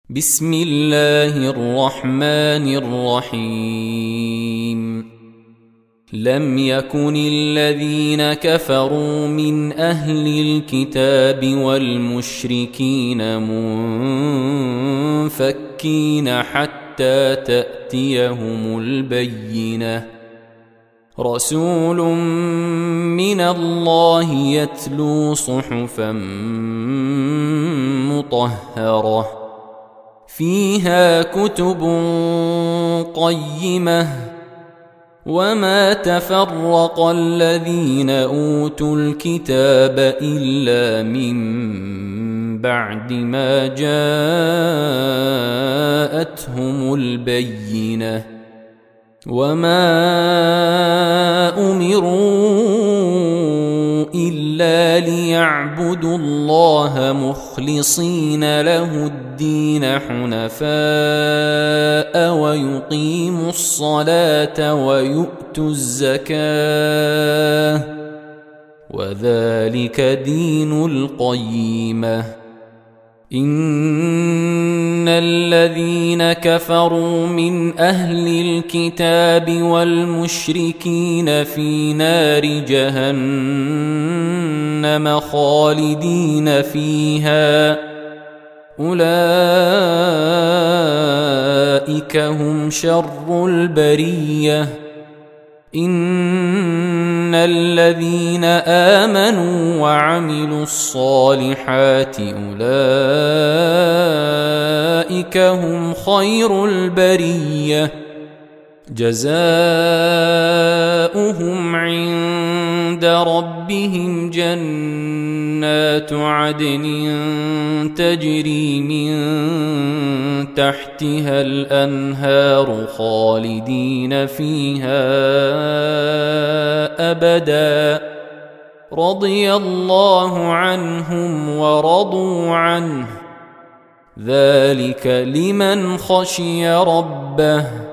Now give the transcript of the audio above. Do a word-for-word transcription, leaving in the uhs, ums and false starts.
بسم الله الرحمن الرحيم. لم يكن الذين كفروا من أهل الكتاب والمشركين منفكين حتى تأتيهم البينة، رسول من الله يتلو صحفا مطهرة فيها كتب قيمة، وما تفرق الذين أوتوا الكتاب إلا من بعد ما جاءتهم البينة، وما أمروا إلا ليعبدوا الله مخلصين له الدين حنفاء ويقيموا الصلاة ويؤتوا الزكاة، وذلك دين القيمة. إن الذين كفروا من أهل الكتاب والمشركين في نار جهنم خالدين فيها، أولئك هم شر البرية. إن الذين آمنوا وعملوا الصالحات أولئك هم خير البرية، جزاؤهم عند ربهم جنات عدن تجري من تحتها الأنهار خالدين فيها أبدا، رضي الله عنهم ورضوا عنه، ذلك لمن خشي ربه.